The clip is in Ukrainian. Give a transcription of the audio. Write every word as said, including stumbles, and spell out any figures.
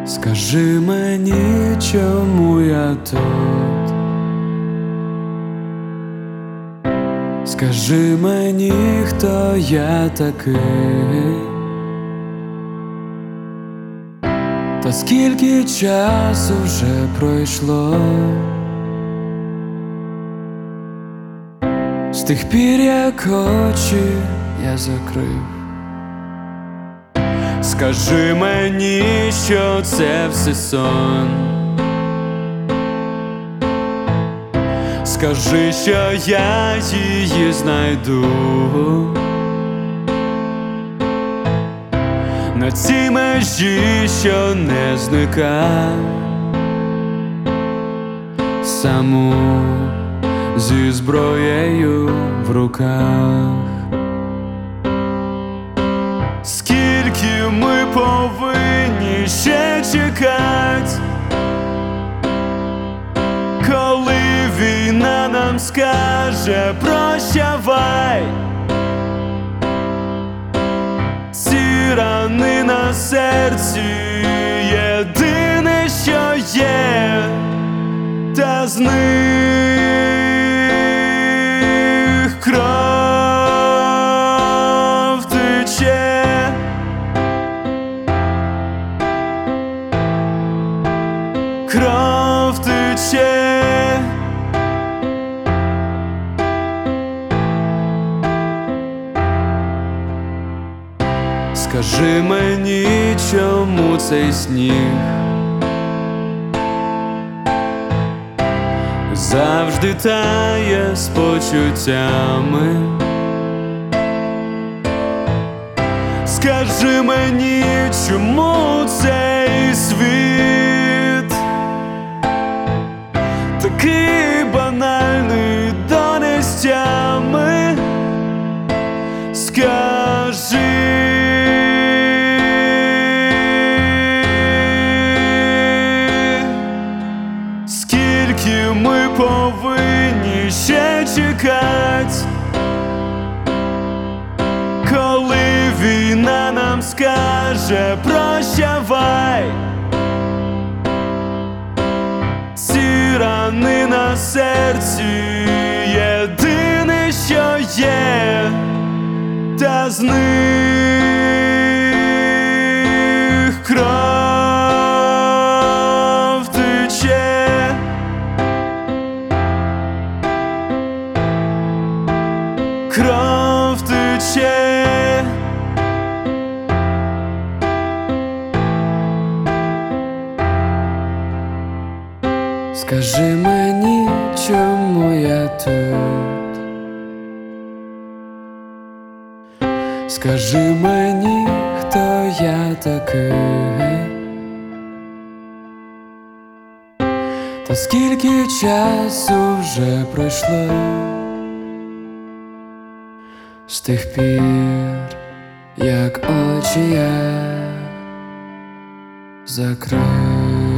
Скажи мені, чому я тут? Скажи мені, хто я такий? Та скільки часу вже пройшло з тих пір, як очі я закрив? Скажи мені, що це все сон. Скажи, що я її знайду на цій межі, що не зникає, саму зі зброєю в руках. Скільки ми повинні ще чекать, коли війна нам скаже прощавай? Ці рани на серці єдине, що є, та з них кров тече. Кров тече. Скажи мені, чому цей сніг завжди тає з почуттями? Скажи мені, чому цей світ такий банальний до нестями? Скажи, скільки ми повинні ще чекать, коли війна нам скаже прощавай? Ці рани на серці єдине, що є, та з них кров тече. Кров тече. Скажи мені, чому я тут? Скажи мені, хто я такий? Та скільки часу вже пройшло з тих пір, як очі я закрив?